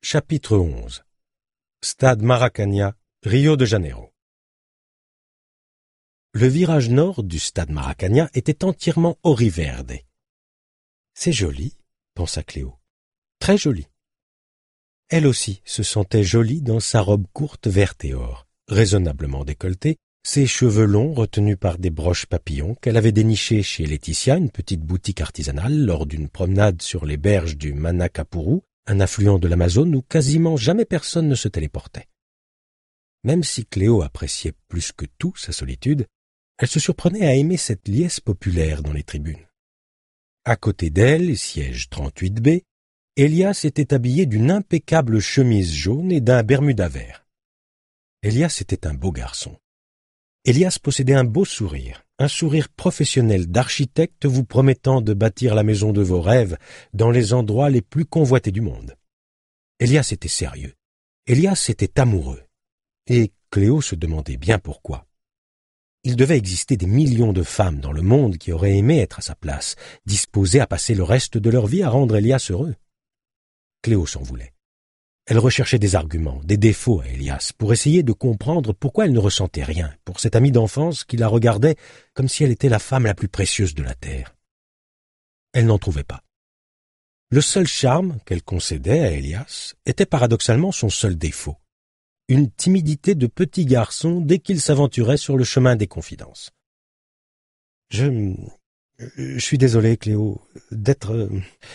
Chapitre 11. Stade Maracanã, Rio de Janeiro. Le virage nord du stade Maracanã était entièrement auriverde. « C'est joli, » pensa Cléo. « Très joli. » Elle aussi se sentait jolie dans sa robe courte verte et or, raisonnablement décolletée, ses cheveux longs retenus par des broches papillons qu'elle avait dénichés chez Laetitia, une petite boutique artisanale, lors d'une promenade sur les berges du Manacapuru, un affluent de l'Amazone où quasiment jamais personne ne se téléportait. Même si Cléo appréciait plus que tout sa solitude, elle se surprenait à aimer cette liesse populaire dans les tribunes. À côté d'elle, siège 38B, Elias était habillé d'une impeccable chemise jaune et d'un bermuda vert. Elias était un beau garçon. Elias possédait un beau sourire, un sourire professionnel d'architecte vous promettant de bâtir la maison de vos rêves dans les endroits les plus convoités du monde. Elias était sérieux. Elias était amoureux. Et Cléo se demandait bien pourquoi. Il devait exister des millions de femmes dans le monde qui auraient aimé être à sa place, disposées à passer le reste de leur vie à rendre Elias heureux. Cléo s'en voulait. Elle recherchait des arguments, des défauts à Elias, pour essayer de comprendre pourquoi elle ne ressentait rien pour cette amie d'enfance qui la regardait comme si elle était la femme la plus précieuse de la terre. Elle n'en trouvait pas. Le seul charme qu'elle concédait à Elias était paradoxalement son seul défaut, une timidité de petit garçon dès qu'il s'aventurait sur le chemin des confidences. Je suis désolé, Cléo, d'être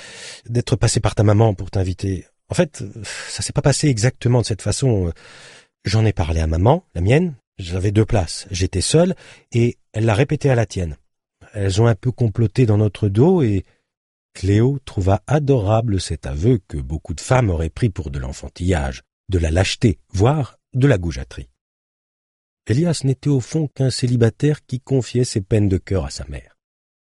passé par ta maman pour t'inviter. En fait, ça s'est pas passé exactement de cette façon. J'en ai parlé à maman, la mienne. J'avais 2 places. J'étais seul et elle l'a répété à la tienne. Elles ont un peu comploté dans notre dos et Cléo trouva adorable cet aveu que beaucoup de femmes auraient pris pour de l'enfantillage, de la lâcheté, voire de la goujaterie. Elias n'était au fond qu'un célibataire qui confiait ses peines de cœur à sa mère.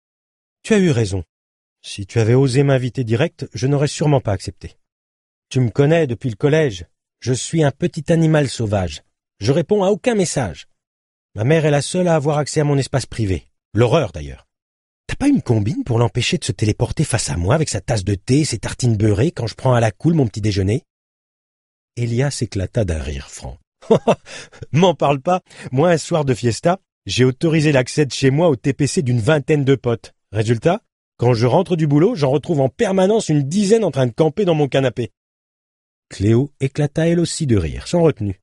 « Tu as eu raison. Si tu avais osé m'inviter direct, je n'aurais sûrement pas accepté. Tu me connais depuis le collège. Je suis un petit animal sauvage. Je réponds à aucun message. Ma mère est la seule à avoir accès à mon espace privé. L'horreur, d'ailleurs. T'as pas une combine pour l'empêcher de se téléporter face à moi avec sa tasse de thé et ses tartines beurrées quand je prends à la cool mon petit déjeuner ?» Elias éclata d'un rire franc. « M'en parle pas. Moi, un soir de fiesta, j'ai autorisé l'accès de chez moi au TPC d'une 20aine de potes. Résultat, quand je rentre du boulot, j'en retrouve en permanence une dizaine en train de camper dans mon canapé. » Cléo éclata elle aussi de rire, sans retenue.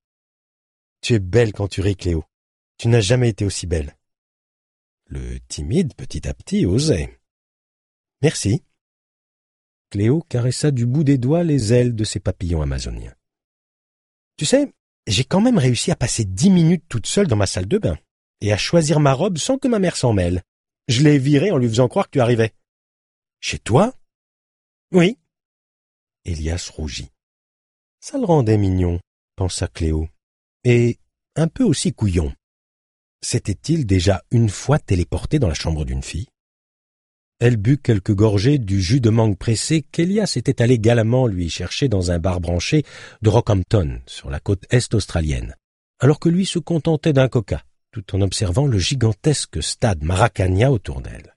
« Tu es belle quand tu ris, Cléo. Tu n'as jamais été aussi belle. » Le timide, petit à petit, osait. « Merci. » Cléo caressa du bout des doigts les ailes de ses papillons amazoniens. « Tu sais, j'ai quand même réussi à passer 10 minutes toute seule dans ma salle de bain et à choisir ma robe sans que ma mère s'en mêle. Je l'ai virée en lui faisant croire que tu arrivais. »« Chez toi ?»« Oui. » Elias rougit. Ça le rendait mignon, pensa Cléo, et un peu aussi couillon. S'était-il déjà une fois téléporté dans la chambre d'une fille? Elle but quelques gorgées du jus de mangue pressé qu'Elias était allé galamment lui chercher dans un bar branché de Rockhampton, sur la côte est australienne, alors que lui se contentait d'un coca, tout en observant le gigantesque stade Maracanã autour d'elle.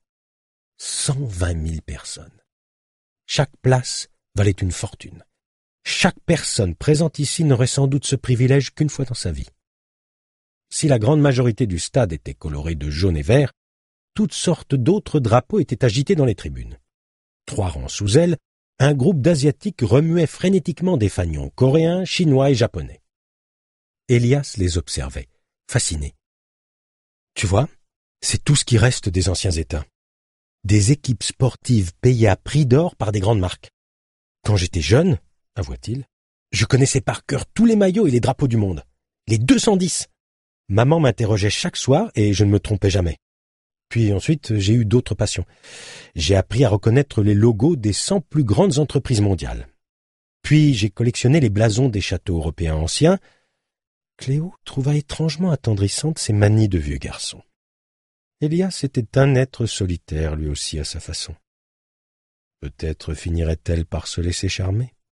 120 000 personnes. Chaque place valait une fortune. Chaque personne présente ici n'aurait sans doute ce privilège qu'une fois dans sa vie. Si la grande majorité du stade était colorée de jaune et vert, toutes sortes d'autres drapeaux étaient agités dans les tribunes. 3 rangs sous elle, un groupe d'Asiatiques remuait frénétiquement des fanions coréens, chinois et japonais. Elias les observait, fasciné. Tu vois, c'est tout ce qui reste des anciens États. Des équipes sportives payées à prix d'or par des grandes marques. Quand j'étais jeune, avoua-t-il, je connaissais par cœur tous les maillots et les drapeaux du monde. Les 210. Maman m'interrogeait chaque soir et je ne me trompais jamais. Puis ensuite, j'ai eu d'autres passions. J'ai appris à reconnaître les logos des 100 plus grandes entreprises mondiales. Puis j'ai collectionné les blasons des châteaux européens anciens. Cléo trouva étrangement attendrissante ces manies de vieux garçon. Elias était un être solitaire lui aussi à sa façon. Peut-être finirait-elle par se laisser charmer.